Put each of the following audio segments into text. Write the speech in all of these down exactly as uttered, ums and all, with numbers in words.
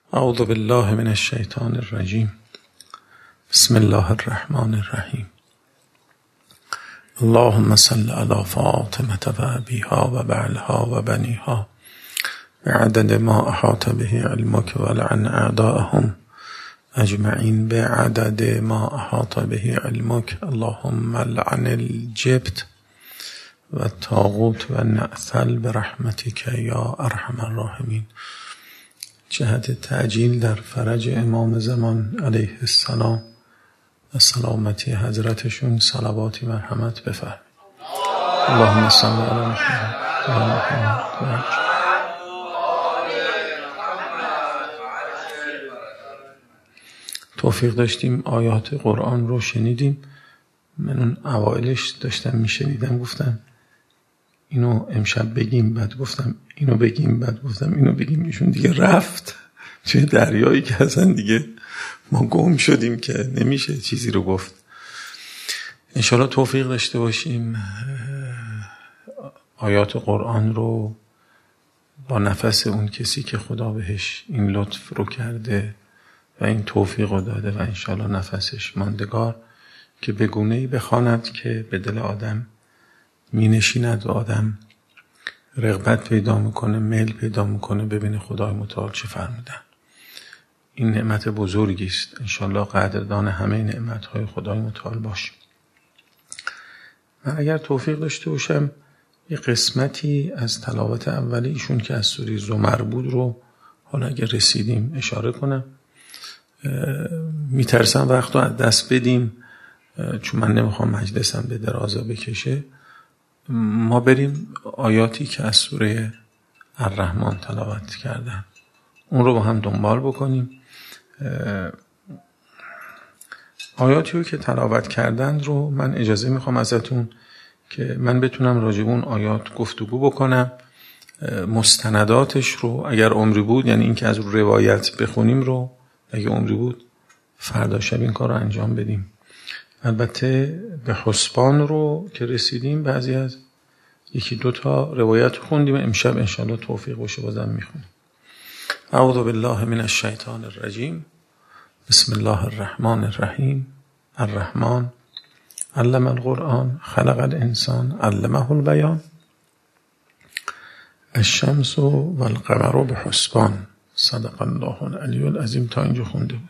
اعوذ بالله من الشیطان الرجیم. بسم الله الرحمن الرحیم. اللهم صل علی فاطمة و ابیها و بعلها و بنیها بعدد ما احاط به علمک ولعن اعداءهم اجمعین بعدد ما احاط به علمک. اللهم لعن الجبت و الطاغوت و النعثل برحمتک یا ارحم الراحمین. جهت تعجیل در فرج امام زمان علیه السلام و سلامتی حضرتشون صلواتی مرحمت بفرمایید. اللهم صل علی محمد و علی محمد. توفیق داشتیم آیات قرآن رو شنیدیم. من اون اوائلش داشتم میشنیدم، گفتم اینو امشب بگیم، بعد گفتم اینو بگیم، بعد گفتم اینو بگیم. ایشون دیگه رفت توی دریایی که اصلا دیگه ما گم شدیم که نمیشه چیزی رو گفت. انشالله توفیق داشته باشیم آیات قرآن رو با نفس اون کسی که خدا بهش این لطف رو کرده و این توفیق رو داده و انشالله نفسش ماندگار که به گونه‌ای بخواند که به دل آدم می نشیند و آدم رغبت پیدا میکنه، میل پیدا میکنه ببینه خدای متعال چه فرمودن. این نعمت بزرگی است. انشالله قدردان همه نعمتهای خدای متعال باشیم. من اگر توفیق داشته باشم یه قسمتی از تلاوت اولی ایشون که از سوره زمر بود رو حالا اگر رسیدیم اشاره کنم. میترسم وقت رو از دست بدیم چون من نمیخوام مجلسم به درازا بکشه. ما بریم آیاتی که از سوره الرحمن تلاوت کردن اون رو با هم دنبال بکنیم. آیاتی رو که تلاوت کردن رو من اجازه میخوام ازتون که من بتونم راجع به اون آیات گفتگو بکنم. مستنداتش رو اگر عمری بود، یعنی این که از روایت بخونیم رو اگه عمری بود فردا شب این کار رو انجام بدیم. البته به حسبان رو که رسیدیم بعضی از یکی دوتا روایت خوندیم، امشب انشاءالله توفیق باشه بازم میخونیم. اعوذ بالله من الشیطان الرجیم. بسم الله الرحمن الرحیم. الرحمن علم القرآن خلق الانسان علمه البیان. الشمس و القمر بحسبان. صدق الله العلی العظیم. تا اینجا خونده بودیم.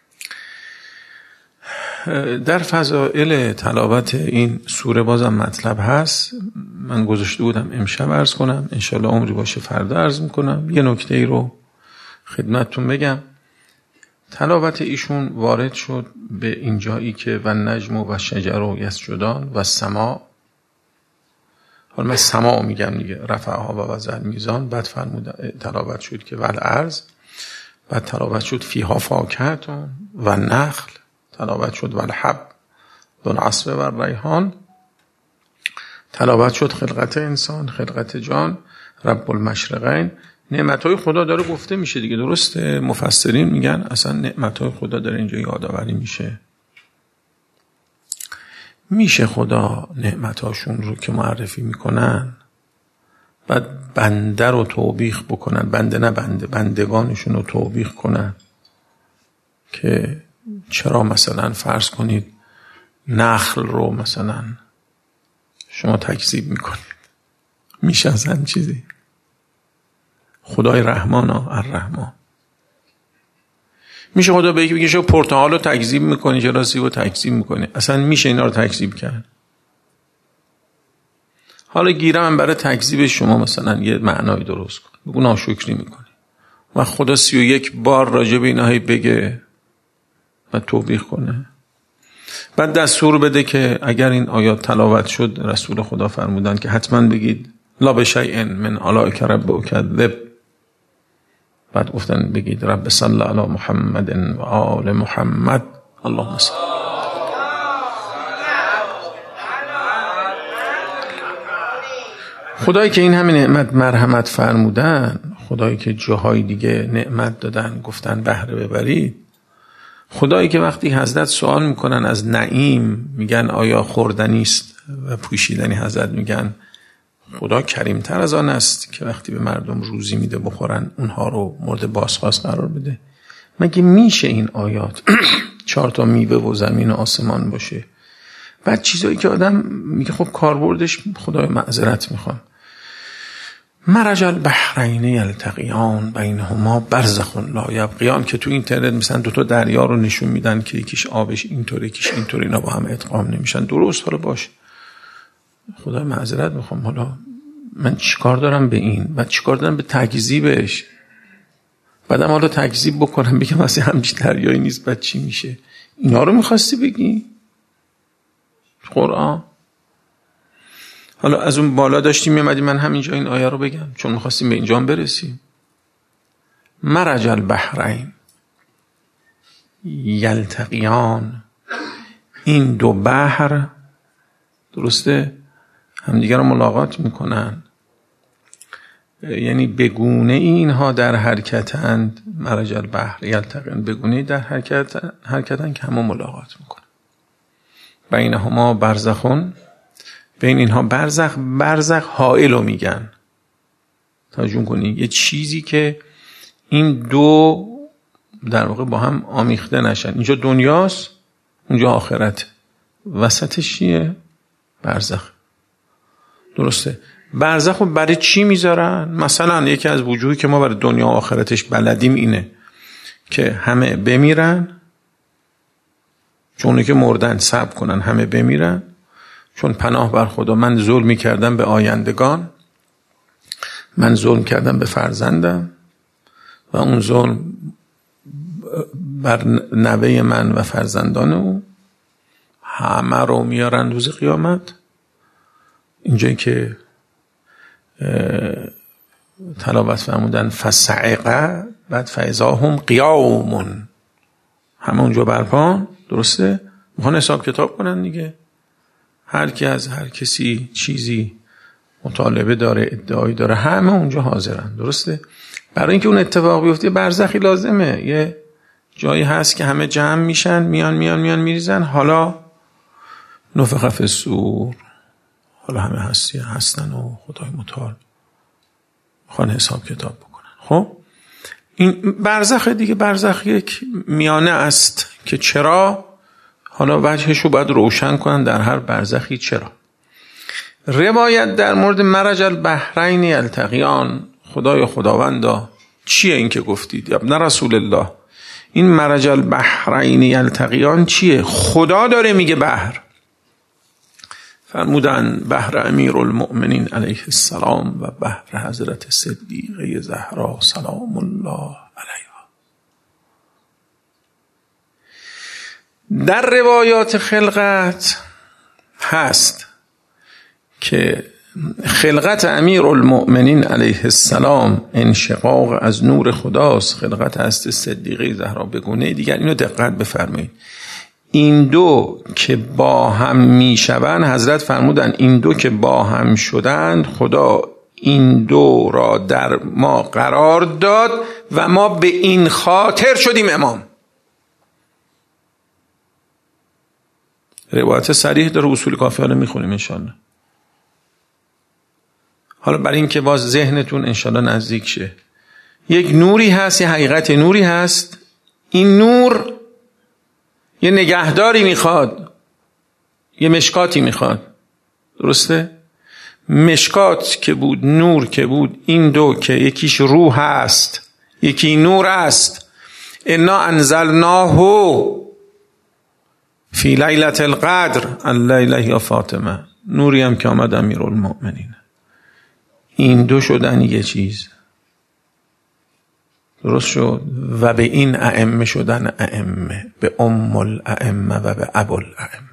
در فضائل تلاوت این سوره بازم مطلب هست. من گذاشته بودم امشب عرض کنم، انشالله عمری باشه فردا عرض میکنم. یه نکته ای رو خدمتتون بگم. تلاوت ایشون وارد شد به اینجایی که و نجم و شجر و یسجدان و سما. حالا من سما میگم دیگه، رفعها و وضع میزان. بعد فرمود تلاوت شد که والارض. بعد تلاوت شد فیها فاکهة و نخل. تلاوت شد والحب ذو العصف و الریحان. تلاوت شد خلقت انسان، خلقت جان، رب المشرقین. نعمتهای خدا داره گفته میشه دیگه، درسته؟ مفسرین میگن اصلا نعمتهای خدا داره اینجا یادآوری میشه. میشه خدا نعمتاشون رو که معرفی میکنن بعد بنده رو توبیخ بکنن، بنده نه بنده بندگانشون رو توبیخ کنن که چرا مثلا فرض کنید نخل رو مثلا شما تکذیب میکنید. میشه اصلا چیزی؟ خدای رحمان ها الرحمن. میشه خدا بگه بگه شما پرتقال رو تکذیب میکنی، چرا سیب رو تکذیب میکنی؟ اصلا میشه اینا رو تکذیب کرد؟ حالا گیرم من برای تکذیب شما مثلا یه معنای درست کن، بگو ناشکری میکنی و خدا سی و یک بار راجع به اینا بگه و توبیخ کنه. بعد دستور بده که اگر این آیات تلاوت شد رسول خدا فرمودن که حتما بگید لا بشیء من آلائک ربک کذب. بعد گفتن بگید رب صلی علی محمد و آل محمد. اللهم صل. خدایی که این همه نعمت مرحمت فرمودن، خدایی که جاهای دیگه نعمت دادن گفتن بهره ببرید، خدایی که وقتی حضرت سوال میکنن از نعیم میگن آیا خوردنی است و پوشیدنی، حضرت میگن خدا کریمتر از آن است که وقتی به مردم روزی میده بخورن اونها رو مورد بازخواست قرار بده؟ مگه میشه این آیات چهار تا میوه و زمین و آسمان باشه؟ بعد چیزایی که آدم میگه خب کاربردش خدای معذرت میخوام. مرج البحرین یلتقیان بینهما برزخ لا یبغیان، که تو اینترنت مثلا دو تا دریا رو نشون میدن که یکیش آبش اینطوره یکیش اینطوره، اینا با هم ادغام نمیشن. درست، حالا باشه خدای معذرت میخوام، حالا من چیکار دارم به این؟ بعد چیکار دارم به تکذیبش؟ بعدم حالا تکذیب بکنم بگم واسه همچین دریایی نیست، بعد چی میشه؟ اینا رو میخواستی بگی قرآن؟ حالا از اون بالا داشتیم میامدیم من همینجا این آیه رو بگم چون میخواستیم به اینجا برسیم. مرج البحرین یلتقیان، این دو بحر درسته همدیگر رو ملاقات میکنن، یعنی بگونه اینها در حرکتند. مرج البحر یلتقیان، بگونه در حرکت حرکتند که همه ملاقات میکنن. بینهما برزخون، بین اینها برزخ، برزخ حائل رو میگن. ترجمه کنید یه چیزی که این دو در واقع با هم آمیخته نشن. اینجا دنیاست اونجا آخرت، وسطش چیه؟ برزخ. درسته. برزخ رو برای چی میذارن؟ مثلا یکی از وجوهی که ما برای دنیا و آخرتش بلدیم اینه که همه بمیرن، چون که مردن صبر کنن همه بمیرن، چون پناه بر خدا من ظلم کردم به آیندگان، من ظلم کردم به فرزندم و اون ظلم بر نوه من و فرزندان او، همه رو میارن روز قیامت. اینجایی که تلاوت فرمودن فصعقه، بعد فاذا هم قیام، همه اونجا برپان. درسته؟ میخوان حساب کتاب کنن دیگه. هر کی از هر کسی چیزی مطالبه داره، ادعایی داره، همه اونجا حاضرن. درسته؟ برای اینکه اون اتفاق بیفته برزخی لازمه، یه جایی هست که همه جمع میشن، میان میان میان میریزن. حالا نفخ فی الصور، حالا همه هستی هستن و خدای متعال میخوان حساب کتاب بکنن. خب این برزخ دیگه، برزخ یک میانه است که چرا، حالا وجهش رو باید روشن کنن در هر برزخی چرا. روایت در مورد مرج البحرین یلتقیان، خدای خداوندا چیه این که گفتید یا ابن رسول الله؟ این مرج البحرین یلتقیان چیه؟ خدا داره میگه بحر. فرمودن بحر امیر المؤمنین علیه السلام و بحر حضرت صدیقه زهرا سلام الله علیها. در روایات خلقت هست که خلقت امیر المؤمنین علیه السلام انشقاق از نور خداست، خلقت هست صدیقه زهرا به گونه دیگر. اینو دقت بفرمایید. این دو که با هم می شوند، حضرت فرمودن این دو که با هم شدند خدا این دو را در ما قرار داد و ما به این خاطر شدیم امام. روایت صریح داره، اصول کافی رو میخونیم انشالله. حالا برای این که باز ذهنتون انشالله نزدیک شه، یک نوری هست، یه حقیقت نوری هست. این نور یه نگهداری میخواد، یه مشکاتی میخواد. درسته؟ مشکات که بود، نور که بود، این دو که یکیش روح است یکی نور است. انا انزلناه فی لیلة القدر اللیله یا فاطمه. نوری هم که آمد امیرالمؤمنین. این دو شدن یه چیز. درست شد؟ و به این ائمه شدن ائمه، به ام الائمه و به ابو الائمه،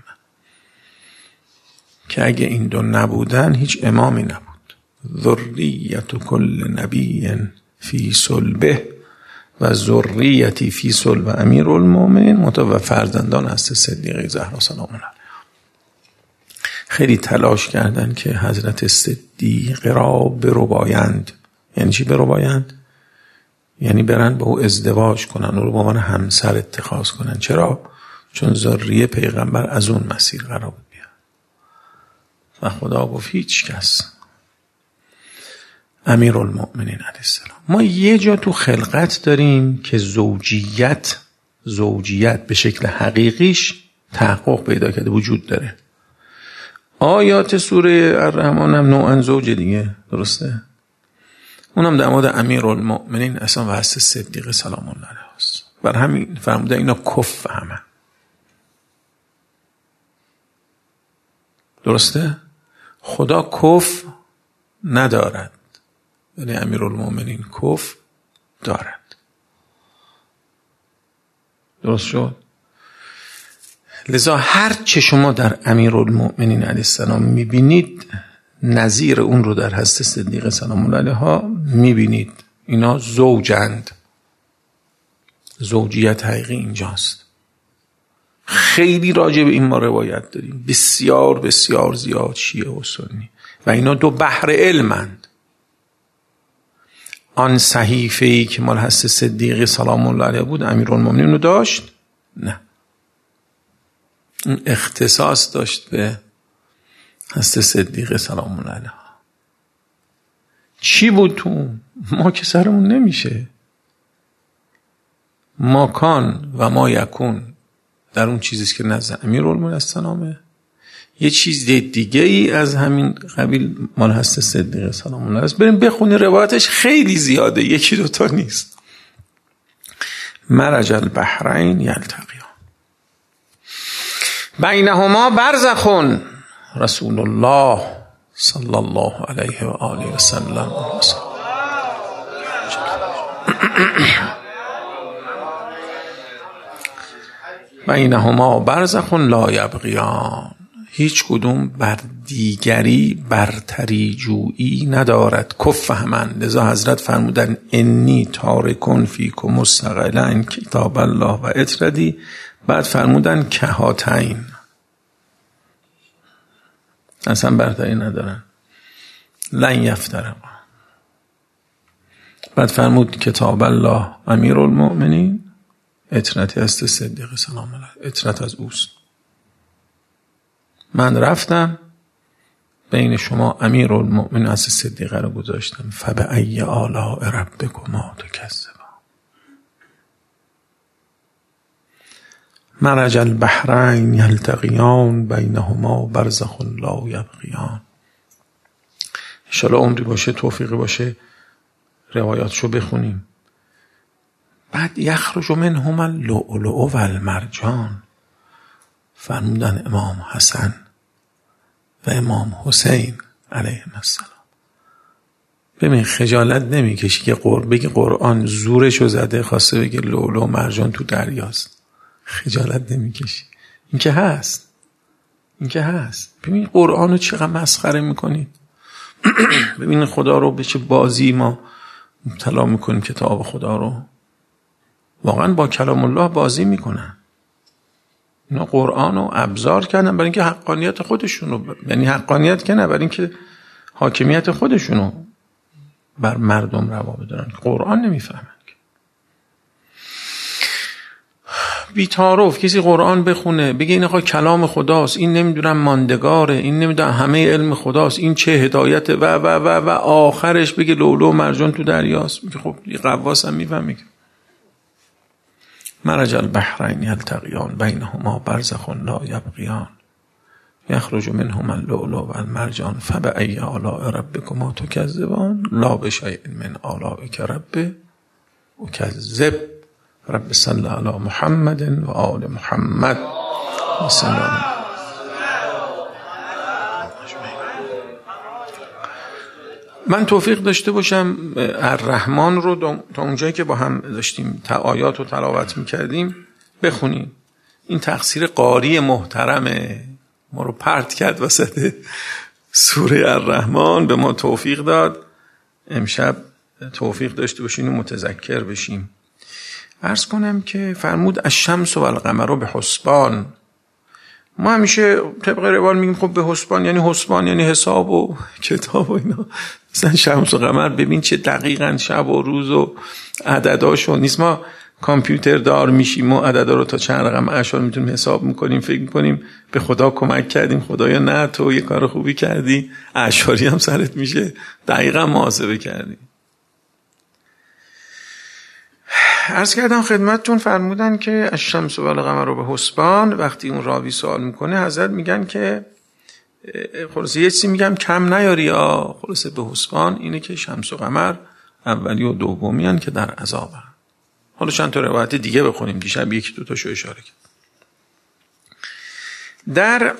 که اگه این دو نبودن هیچ امامی نبود. ذریت کل نبی فی صلبه و ذریتی فی صلب امیرالمؤمنین متو فرزندان است صدیقه زهرا سلام الله علیها. خیلی تلاش کردن که حضرت صدیقه را بربایند. یعنی چی بربایند؟ یعنی برن با او ازدواج کنن، او رو با من همسر اتخاذ کنن. چرا؟ چون ذریه پیغمبر از اون مسیر قرار بود بیاد. و خدا گفت هیچ کس امیرالمؤمنین علیه السلام. ما یه جا تو خلقت داریم که زوجیت زوجیت به شکل حقیقیش تحقق پیدا کرده، وجود داره. آیات سوره الرحمن هم نوعا زوج دیگه، درسته؟ اونم در مورد امیرالمؤمنین اصلا و حضرت صدیق سلام الله علیه است. بر همین فرموده اینا کف همه، درسته؟ خدا کف ندارد ولی امیرالمؤمنین کف دارد. درست شد؟ لذا هر چه شما در امیرالمؤمنین علیه السلام میبینید نظیر اون رو در حضرت صدیق سلام الله علیها میبینید. اینا زوجند، زوجیت حقیقی اینجاست. خیلی راجع به این ما روایت داریم، بسیار بسیار زیاد، شیعه و سنی، و اینا دو بحر علمند. آن صحیفه‌ای که مال حضرت صدیق سلام الله علیه بود امیرالمؤمنین رو داشت؟ نه، اون اختصاص داشت به حضرت صدیق سلام الله علیه. چی بود تو؟ ما که سرمون نمیشه. ما کان و ما یکون در اون چیزیست که نزد امیرالمؤمنین السلامه. یه چیز دیگه ای از همین قبیل مال حضرت صدیق سلام الله علیه. بریم بخونی، روایتش خیلی زیاده، یکی دوتا نیست. مرج البحرین یلتقیان بینهما برزخ رسول الله صلی الله علیه و آله و سلم. بینهما برزخ لا یبغیان، هیچ کدوم بر دیگری برتری جویی ندارد. کف همن. لذا حضرت فرمودن انی تارکن فیکم مستقلا کتاب الله و اطردی. بعد فرمودن کهاتین، اصلا برتری ندارن، لن یفترقا. بعد فرمود کتاب الله امیرالمؤمنین، اطرتی است صدیق سلام الله، اطرت از اوست. من رفتم بین شما امیرالمؤمنین از صدیقه رو گذاشتم. فبأی آلاء ربکما تکذبان. مرج البحرین یلتقیان بینهما برزخ لا یبغیان. انشاءالله عمری باشه، توفیقی باشه روایاتشو بخونیم. بعد یخرج منهما اللؤلؤ و المرجان. فرمودن امام حسن و امام حسین علیهم السلام. ببین خجالت نمیکشی که قر... بگی قرآن زورشو زده خواسته بگه لؤلؤ و مرجان تو دریاست؟ خجالت نمیکشی؟ این که هست، این که هست. ببین قرآن رو چقدر مسخره میکنید. ببین خدا رو به چه بازی ما مبتلا میکنیم. کتاب خدا رو واقعا با کلام الله بازی میکنن. اینا قرآن رو ابزار کردن برای اینکه حقانیت خودشونو، یعنی حقانیت که نه، برای اینکه حاکمیت خودشونو بر مردم روا بدارن. قرآن نمیفهمن. بی‌تعارف کسی قرآن بخونه بگه این آقا کلام خداست، این نمیدونم ماندگاره، این نمیدونم همه علم خداست، این چه هدایت و و و و آخرش بگه لؤلؤ و مرجان تو دریاست. میگه خب قواس هم میفهمه. مرج البحرین یلتقیان بینهما برزخ لا یبغیان یخرج منهما اللؤلؤ و المرجان فبأی آلاء ربکما تکذبان لا بشیء من آلائک رب اکذب. رب صل علی محمد و آل محمد و سلام. من توفیق داشته باشم الرحمن رو تا اونجایی که با هم داشتیم آیات رو تلاوت میکردیم بخونیم. این تقصیر قاری محترمه، ما رو پرت کرد وسط سوره الرحمن، به ما توفیق داد امشب توفیق داشته باشیم و متذکر بشیم. عرض کنم که فرمود الشمس و القمر به حسبان. ما همیشه طبق روال میگیم خب به حسبان یعنی حسبان یعنی حساب و کتاب و اینا. مثلا شمس و قمر ببین چه دقیقاً شب و روز و عدداشو نیست. ما کامپیوتر دار میشیم و عددا رو تا چند رقم اعشار میتونیم حساب میکنیم، فکر میکنیم به خدا کمک کردیم، خدایا نه تو یه کار خوبی کردی، اعشاری هم سرت میشه، دقیقا محاسبه کردی. عرض کردم خدمتتون، فرمودن که الشمس و القمر رو به حسبان. وقتی اون راوی سوال میکنه حضرت میگن که خلاصه یه چیزی میگم کم نیاری یا خلاصه به حسبان اینه که شمس و قمر اولی و دومی هن که در عذاب هن. حالا چند تا روایت دیگه بخونیم، دیشب یکی دو تاشو اشاره کرد. در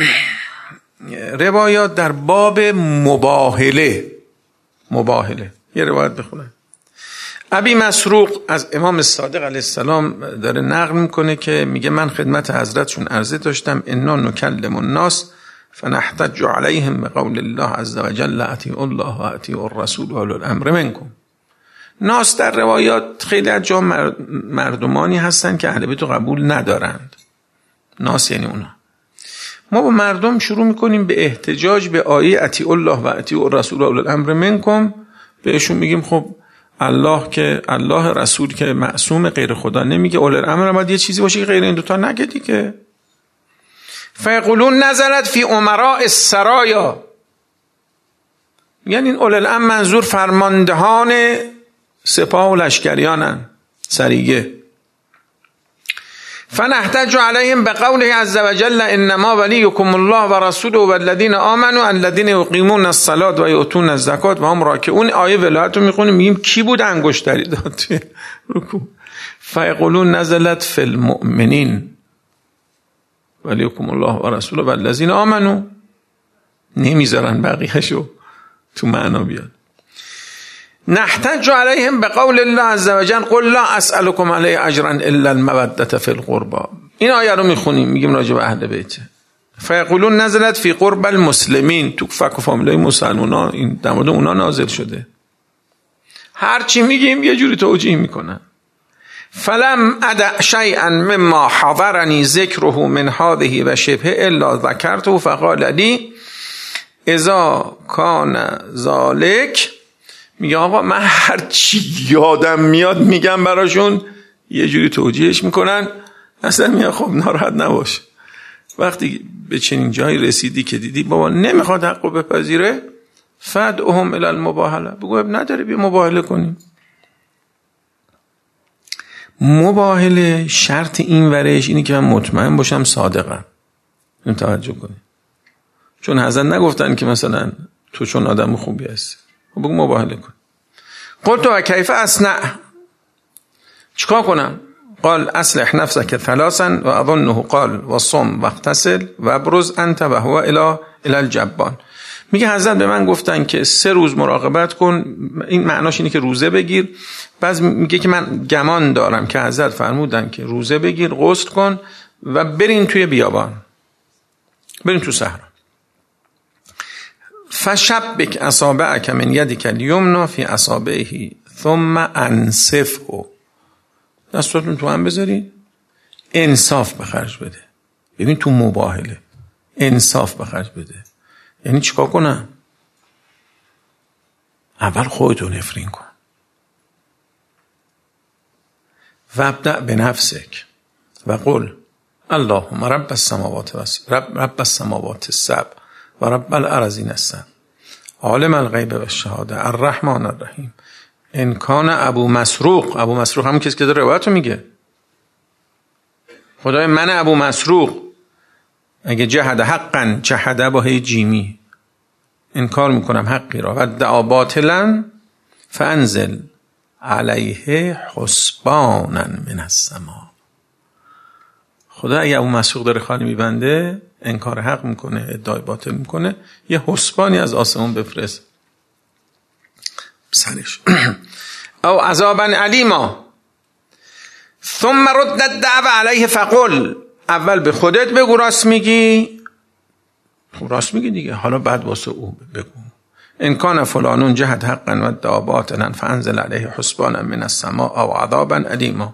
روایات در باب مباهله مباهله یه روایت بخونم. ابی مسروق از امام صادق علیه السلام داره نقل میکنه که میگه من خدمت حضرتشون عرضه داشتم انا نکلم الناس فنحتج علیهم بقول الله عز وجل اطیعوا الله و اطیعوا الرسول و اولي الامر منکم. ناس در روایات خیلی از جا مردمانی هستن که اهل بیت قبول ندارند. ناس یعنی اونا. ما با مردم شروع میکنیم به احتجاج به آیه اطیعوا الله و اطیعوا الرسول و اولي الامر منکم. بهشون میگیم خب الله که الله رسول که معصوم غیر خدا نمیگه، اولي الامر باید یه چیزی باشه که غیر این دوتا نگه دیگه. فیقولون نزلت فی امراء السرایا، یعنی این اولي الامر منظور فرماندهان سپاه و لشکریانن، سریگه. فنحتج علیهم بقوله عز وجل انما ولیکم الله و رسوله و الذین آمنوا الذین یقیمون الصلاة و یؤتون الزکات و هم راکعون. آیه ولایت رو میخونیم میگیم کی بود انگشتری داد توی رکوع؟ فیقولون نزلت فی المؤمنین ولیکم الله و رسوله و الذین آمنوا. نمیذارن بقیه‌شو تو معنا بیاد. نحتج علیهم بقول الله عز وجل قل لا اسألكم علیه اجرا الا المودة فی القربى. این آیه رو میخونیم میگیم راجع به اهل بیت. فیقولون نزلت فی قرب المسلمین، تو فک و فامیلای مسلمان‌ها این در مورد اونا نازل شده. هر چی میگیم یه جوری توجیه میکنن. فلم ادع شیئا مما حضرنی ذکره من هذه و شبه الا ذکرته فقال لی اذا کان ذلک. میگه آقا من هر چی یادم میاد میگم براشون، یه جوری توجیهش میکنن. اصلا میگه خب ناراحت نباش، وقتی به چنین جایی رسیدی که دیدی بابا نمیخواد حقو بپذیره فدعهم الی المباهله، بگو اب نداره بیا مباهله کنیم. مباهله شرط این ورش اینه که من مطمئن باشم صادقم. این توجه کنی، چون حضرت نگفتن که مثلا تو چون آدم خوبی هستی، بگو مباهله کن. قلت و کیف اصنع، چیکار کنم؟ قال اصلح نفسك ثلاثا و اظنه قال و صم و اغتسل و ابرز انت و هو الى الى الجبان. میگه حضرت به من گفتن که سه روز مراقبت کن. این معناش اینه که روزه بگیر. بعض میگه که من گمان دارم که حضرت فرمودن که روزه بگیر، غسل کن و برین توی بیابان، برین تو صحرا. فشبک اصابعک من یدک الیمنا فی اصابعه ثم انصفه. دستاتون تو هم بذارید، انصاف به خرج بده. ببین تو مباهله انصاف به خرج بده یعنی چیکار کنم؟ اول خودتو نفرین کن. وابدأ بنفسک و قل اللهم رب السماوات و رب رب السماوات السبع و رب الارضین السبع عالم الغیب و الشهاده الرحمن الرحیم. ان کان ابو مسروق، ابو مسروق همون کسی که داره روایتو میگه، خدای من ابو مسروق اگه جهد حقا، جهده با هی جیمی، انکار میکنم حقی را، و دعا باطلا فانزل علیه حسبانا من السما. خدا اگه ابو مسروق داره خالی میبنده، انکار حق میکنه، ادعای باطل میکنه، یه حسبانی از آسمون بفرست سرش. او عذابا علیما ثم رد الدعوه علیه فقل. اول به خودت بگو راست میگی، راست میگی دیگه، حالا بعد واسه او بگو. ان کان فلانون جهد حقا و ادعا باطلا فانزل علیه حسبانا من السماء او عذابا علیما.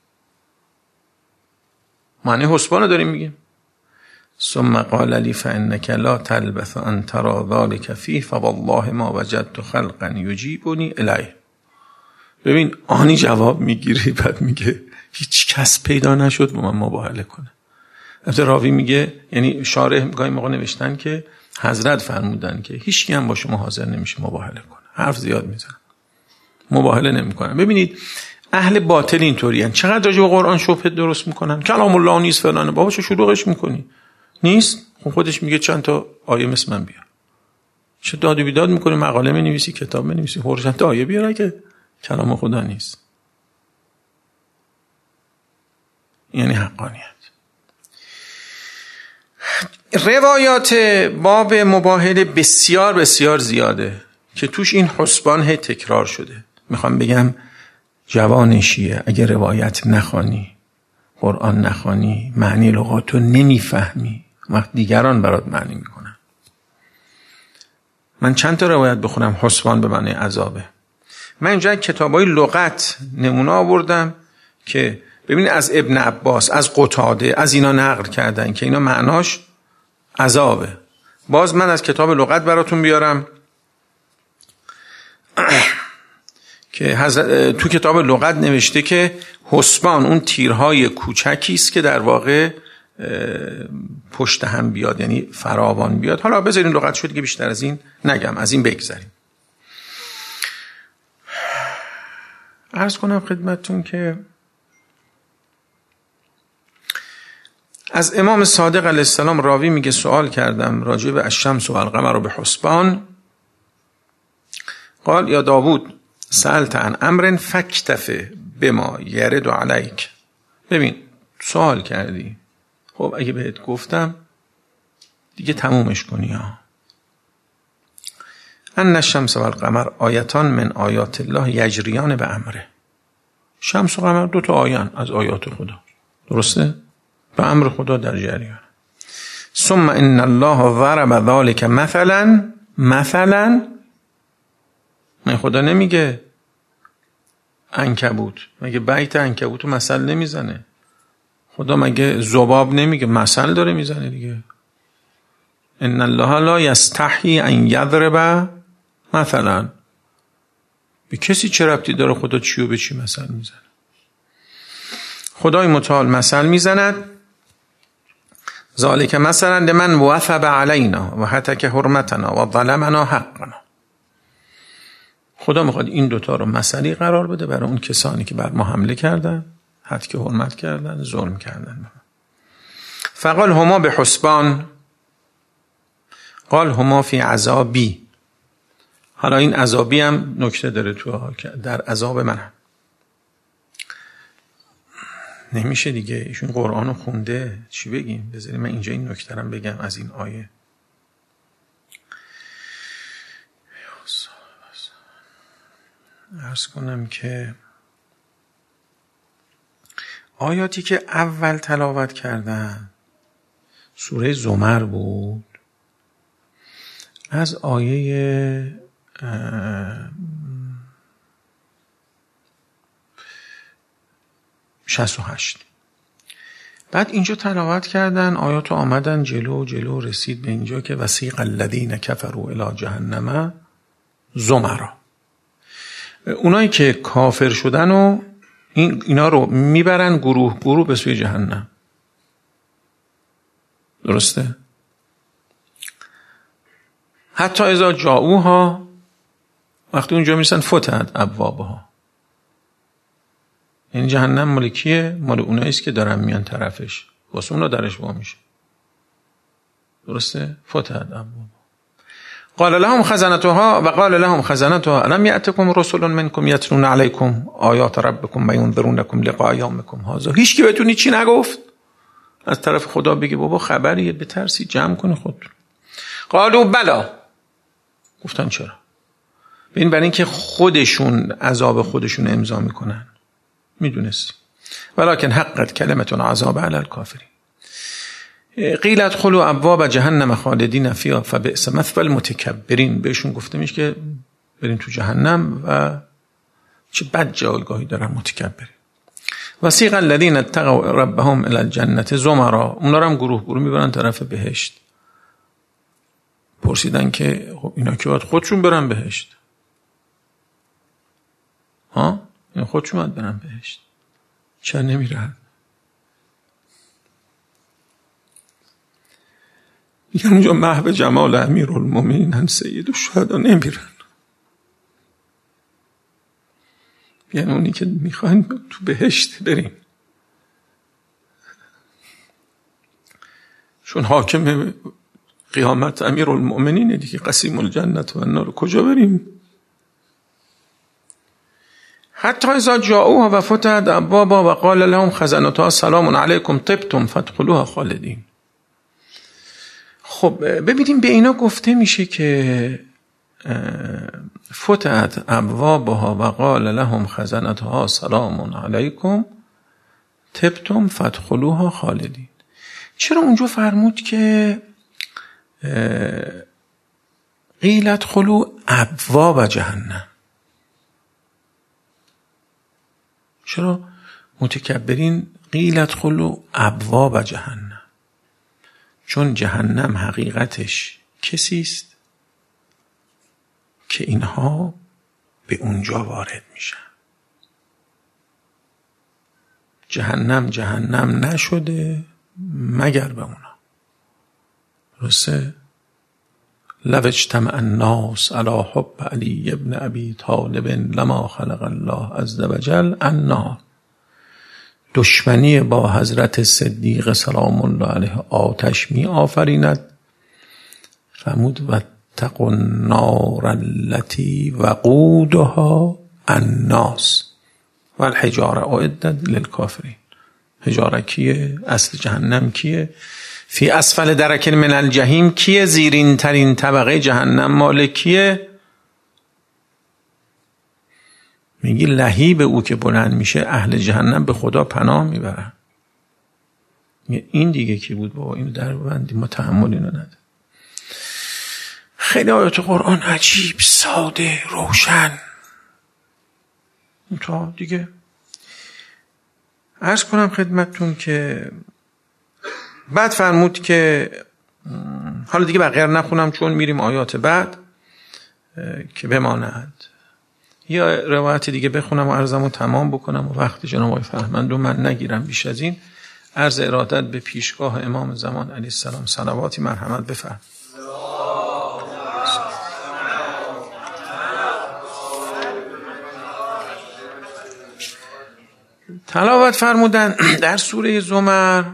معنی حسبانو داریم میگیم. ثم قال لي فانك لا تلبث ان ترى ذلك فيه فوالله ما وجدت خلقا يجيبني الیه. ببین آنی جواب میگیری، بعد میگه هیچ کس پیدا نشد با من مباهله کنه. البته راوی میگه، یعنی شارح گاهی موقع نوشتن که حضرت فرمودن که هیچ کی هم با شما حاضر نمیشه مباهله کنه. حرف زیاد میزنن، مباهله نمیکنن. ببینید اهل باطل اینطورین، چقدر راجع به قرآن شبهه درست میکنن. کلام الله نیست فلانه، بابا چه شلوغش میکنی؟ نیست؟ خودش میگه چند تا آیه مثل من بیار. چه داد و بیداد میکنی، مقاله می‌نویسی، کتاب می‌نویسی، هر چند تا آیه بیاره که کلام خدا نیست. یعنی حقانیت. روایات باب مباهله بسیار بسیار زیاده که توش این حسبان هی تکرار شده. میخوام بگم جوان شیعه اگه روایت نخوانی، قرآن نخوانی، معنی لغاتو نمیفهمی، وقت دیگران برات معنی میکنن. من چند تا روایت بخونم حسبان به معنی عذابه. من اینجا کتابای لغت نمونه آوردم که ببین از ابن عباس، از قتاده، از اینا نقل کردن که اینا معناش عذابه. باز من از کتاب لغت براتون بیارم که تو کتاب لغت نوشته که حسبان اون تیرهای کوچکی است که در واقع پشت هم بیاد، یعنی فراوان بیاد. حالا بذارین لغت شد که بیشتر از این نگم، از این بگذاریم. عرض کنم خدمتتون که از امام صادق علیه السلام راوی میگه سوال کردم راجع به الشمس و القمر به حسبان، قال یا داوود سألت عن امر فاکتفی بما یرد علیک. ببین سوال کردی، خب اگه بهت گفتم دیگه تمومش کنی ها. ان الشمس و القمر آیتان من آیات الله یجریان به امره. شمس و قمر دو تا آیان از آیات خدا، درسته؟ به امر خدا در جریان. ثم ان الله ضرب ذلك مثلا مثلا. من خدا نمیگه عنکبوت، مگه بیت عنکبوت مثل نمیزنه؟ خدا مگه ذباب نمیگه مثل داره میزنه دیگه؟ ان الله لا یستحیی ان یضرب مثلا. به کسی چه ربطی داره خدا چیو به چی مثل میزنه؟ خدای متعال مثل میزند. ذالک مثلا لمن وثب علینا و هتک حرمتنا و ظلمنا حقنا. خدا میخواد این دوتا رو مثلی قرار بده برای اون کسانی که بر ما حمله کردن، هتک حرمت کردن، ظلم کردن. فقال هما به حسبان، قال هما فی عذابی. حالا این عذابی هم نکته داره تو، در عذاب من هم. نمیشه دیگه، ایشون قرآن رو خونده، چی بگیم؟ بذاریم من اینجا این نکته رو بگم از این آیه. عرض کنم که آیاتی که اول تلاوت کردن سوره زمر بود، از آیه شصت و هشت. بعد اینجا تلاوت کردن، آیات آمدن جلو جلو، رسید به اینجا که وسیق الذین کفروا الی جهنم زمرا. اونایی که کافر شدن و این اینا رو میبرن گروه گروه به سوی جهنم، درسته؟ حتی اذا جاؤوها، وقتی اونجا میرسن فتحت ابوابها. این جهنم مال کیه؟ مال اونایی است که دارن میان طرفش، واسه اونا درش وا میشه، درسته؟ فتحت ابوابها. قال لهم خزنتها و قال لهم خزنتها الم یأتکم رسل منکم یتلون علیکم آیات ربکم و ینذرونکم لقاء یومکم هذا. هیچ کی بهتون چی نگفت از طرف خدا بگه بابا خبریه، بترسید، جمع کنی خودتون. قالوا بلا، گفتن چرا؟ ببین برای اینکه خودشون عذاب خودشون امضا میکنن، میدونست. ولکن حقت کلمتون عذاب علی الکافرین. قیل ادخلوا ابواب جهنم خالدین فیها فبئس مثوى المتکبرین. بهشون گفته میشه که برین تو جهنم و چه بد جایگاهی دارن متکبرین. وسیق الذین اتقوا ربهم الی الجنة زمرا. اونا رو هم گروه گروه میبرن طرف بهشت. پرسیدن که خب اینا که باید خودشون برن بهشت؟ ها؟ یعنی خودشون باید برن بهشت، چرا نمیرن؟ میگن اونجا محو جمال امیرالمومنین سید الشهدا نمیرن. یعنی اونی که میخواین تو بهشت بریم، چون حاکم قیامت امیرالمومنینه دیگه، قسیم الجنت و النار، کجا بریم؟ حتی اذا جاءوها و فتحت ابوابها و قال لهم خزنتها سلام علیکم طبتم فادخلوها خالدین. خب ببینیم به اینا گفته میشه که فتحت ابوابها و قال لهم خزنتها سلام علیکم طبتم فادخلوها خالدین. چرا اونجا فرمود که قیل ادخلوا ابواب جهنم؟ چرا متکبرین قیل ادخلوا ابواب جهنم؟ چون جهنم حقیقتش کسیست که اینها به اونجا وارد میشن. جهنم جهنم نشده مگر به اونا. درسته؟ لو اجتمع الناس علی حب علی ابن ابی طالب لما خلق الله عز وجل النار. دشمنی با حضرت صدیق سلام الله علیه آتش می آفریند. فرمود واتقوا النار التي وقودها الناس والحجاره اعدت للکافرین. حجاره کیه؟ اصل جهنم کیه؟ فی اسفل درک من الجحیم کیه؟ زیرین ترین طبقه جهنم مال کیه؟ میگی لهیب او که بلند میشه اهل جهنم به خدا پناه میبرن. این دیگه کی بود بابا؟ اینو در بندی، ما تحمل اینو نداره. خیلی آیات قرآن عجیب، ساده، روشن. تا دیگه عرض کنم خدمتتون که بعد فرمود که حالا دیگه بقیه نخونم چون میریم آیات بعد که بماند. یا روایت دیگه بخونم و عرضمو تمام بکنم و وقتی جناب آقای فرهمند من نگیرم بیش از این. عرض ارادت به پیشگاه امام زمان علیه السلام صلواتی مرحمت بفرم. تلاوت فرمودن در سوره زمر.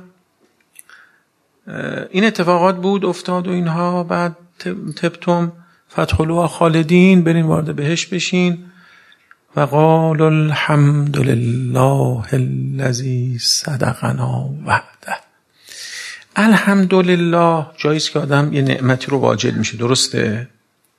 این اتفاقات بود افتاد و اینها. بعد تبتم فادخلوها خالدین، برین وارد بهشت بشین. و قال الحمد لله الذی صدقنا وعده. الحمدلله جاییست که آدم یه نعمتی رو واجد میشه، درسته؟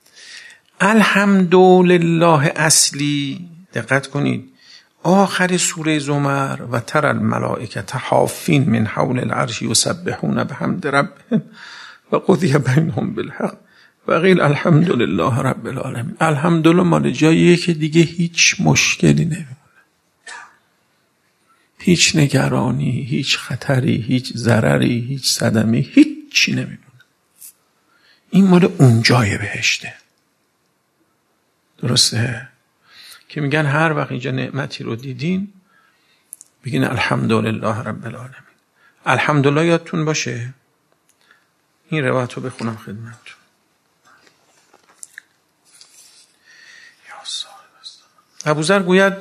الحمدلله اصلی، دقت کنید، آخر سوره زمر و تر الملائکه حافین من حول العرش یسبحون بحمد ربهم و قضی بینهم بالحق و قیل الحمدلله رب العالمین. الحمدلله مال جاییه که دیگه هیچ مشکلی نمیمونه، هیچ نگرانی، هیچ خطری، هیچ ضرری، هیچ صدمه، هیچ چی نمیمونه. این مال اون جای بهشته، درسته؟ که میگن هر وقت اینجا نعمتی رو دیدین بگین الحمدلله رب العالمین. الحمدلله یادتون باشه. این روایت رو بخونم خدمتتون. ابوذر گوید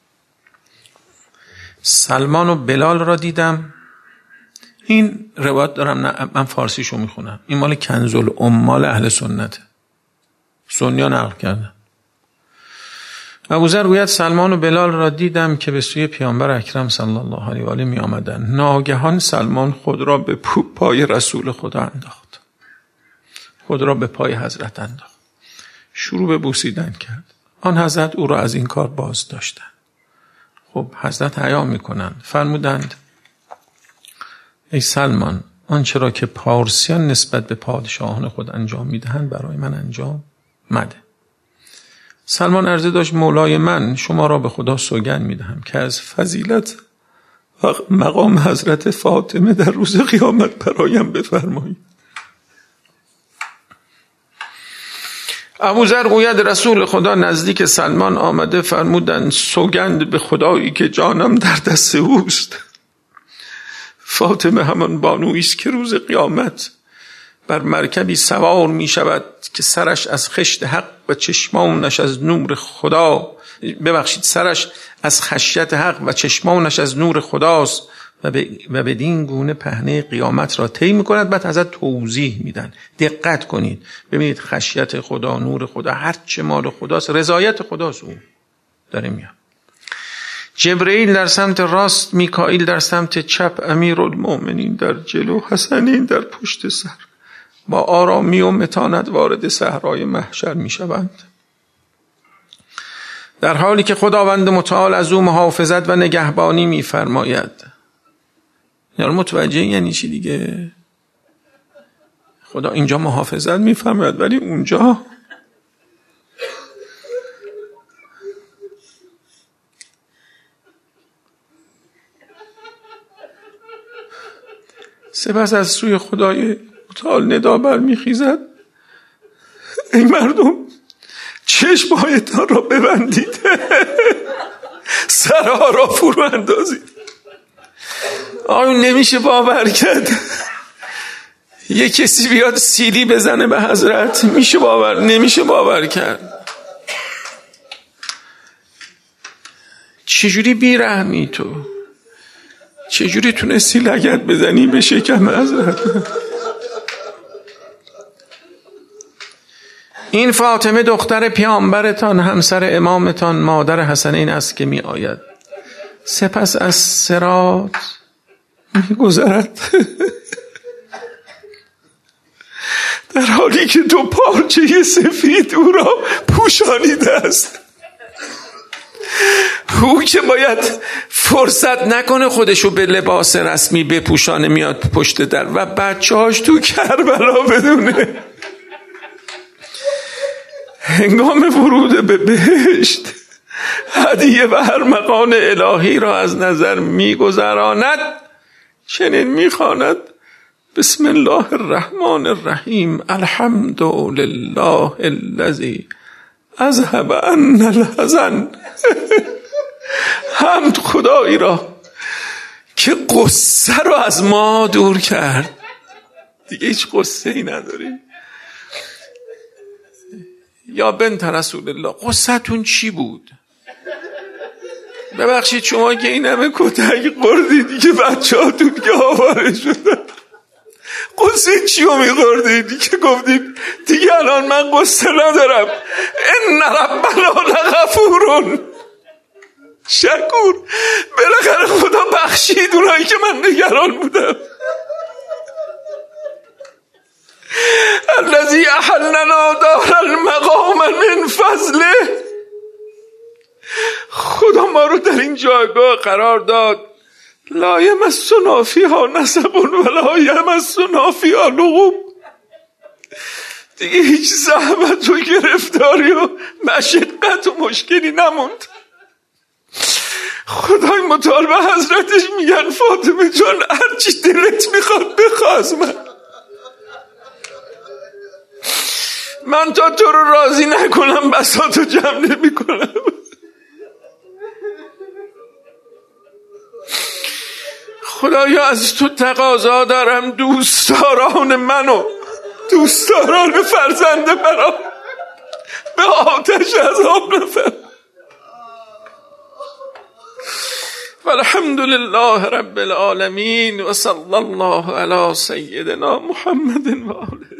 سلمان و بلال را دیدم. این روایت دارم، نه من فارسیشو میخونم، این مال کنز الامال اهل سنته، سنیا نقل کردن. ابوذر گوید سلمان و بلال را دیدم که به سوی پیامبر اکرم صلی الله علیه و آله می آمدند. ناگهان سلمان خود را به پای رسول خدا انداخت، خود را به پای حضرت انداخت، شروع به بوسیدن کرد. آن حضرت او را از این کار باز داشتند. خب حضرت حیا میکنند، فرمودند ای سلمان، آنچه را که پارسیان نسبت به پادشاهان خود انجام میدهند برای من انجام مده. سلمان عرضه داشت مولای من، شما را به خدا سوگند میدهم که از فضیلت و مقام حضرت فاطمه در روز قیامت برایم بفرمایید. ابوذر گوید رسول خدا نزدیک سلمان آمده، فرمودند سوگند به خدایی که جانم در دست اوست. فاطمه همان بانویی است که روز قیامت بر مرکبی سوار می شود که سرش از خشت حق و چشمانش از نور خدا، ببخشید سرش از خشیت حق و چشمانش از نور خداست و و بدین گونه پهنه قیامت را طی می‌کند. بعد ازت توضیح میدن. دقت کنید ببینید، خشیت خدا، نور خدا، هر چه مال خداست، رضایت خداست. اون داره میاد. جبرئیل در سمت راست، میکائیل در سمت چپ، امیرالمومنین در جلو، حسنین در پشت سر، با آرامی و متانت وارد صحرای محشر میشوند، در حالی که خداوند متعال از او محافظت و نگهبانی میفرماید. یعنی متوجه یعنی چی دیگه؟ خدا اینجا محافظت میفرماید ولی اونجا سپس از سوی خدای متعال ندا برمیخیزد: ای مردم چشمهایتان را ببندید، سرها را فرو اندازید. آیا نمیشه باور کرد یه کسی بیاد سیلی بزنه به حضرت؟ میشه باور؟ نمیشه باور کرد. چجوری بیرحمی تو؟ چجوری تونستی لگد بزنی به شکم حضرت؟ این فاطمه دختر پیامبرتان، همسر امامتان، مادر حسنین است که می آید، سپس از صراط می گذرد در حالی که دو پارچه سفید او را پوشانیده است. او که باید فرصت نکنه خودشو به لباس رسمی بپوشانه میاد پشت در و بچه‌هاش تو کربلا بدونه. هنگام ورود به بهشت هدیه و ارمغان الهی را از نظر می‌گذراند، چنین می‌خواند: بسم الله الرحمن الرحیم، الحمد لله الذی اذهب عنا الحزن. حمد خدایی را که قصه رو از ما دور کرد. دیگه هیچ قصه ای نداریم. یا بنت رسول الله، قصه تون چی بود؟ ببخشید شما که این همه کتک خوردید که بچه هاتون که آواره شدن، قصه چی رو میخوردید که گفتید دیگه الان من قصه ندارم؟ ان ربنا لغفور شکور. بالاخره خدا بخشید اونایی که من نگران بودم. الذی احلنا دار المقام من فضله. خدا ما رو در این جایگاه قرار داد، لا یمسنا فیها نصب ولا یمسنا فیها لغوب. دیگه هیچ زحمت و گرفتاری و مشقت و مشکلی نموند. خدای متعال به حضرتش میگن فاطمه جان هرچی دلت میخواد بخواه از من، من تا تو رو راضی نکنم بساطو جمع نمی کنم. خدایا از تو تقاضا دارم دوستداران منو، دوستداران فرزند منو به آتش عذاب نفرما. والحمد لله رب العالمین و صلی الله علی سیدنا محمد و آله.